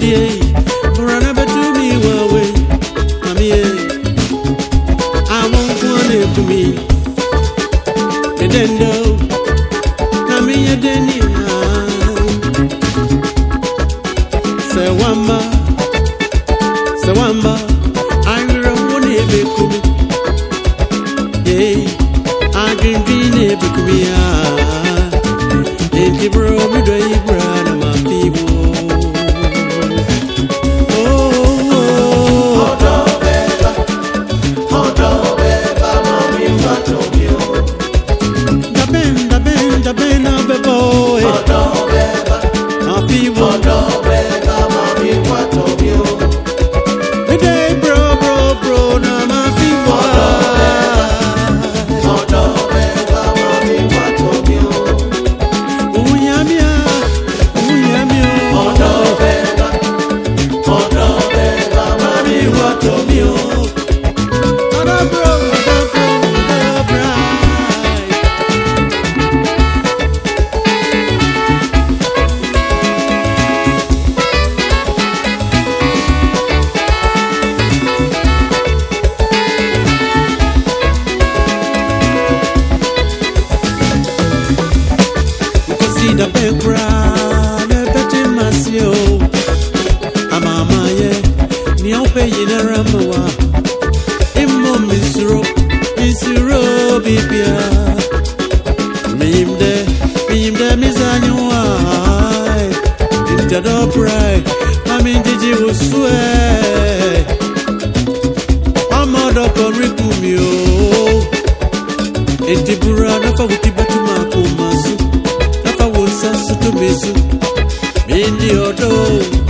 Brother, but to me, away. I won't want it to me. You didn't know. You didn't Sawamba, I will want to be cool. Yeah, I can be a big if you brought me to your brother, my people. The background, the petty masio. Amama, yeah, Niope in a ramawa. Immo misro, bibia. Mimde, mizanyua. Instead of pride, I mean, did you swear? I'm out of a ripumio. Etibura, never would be better, Makumasu. To miss you, in the auto.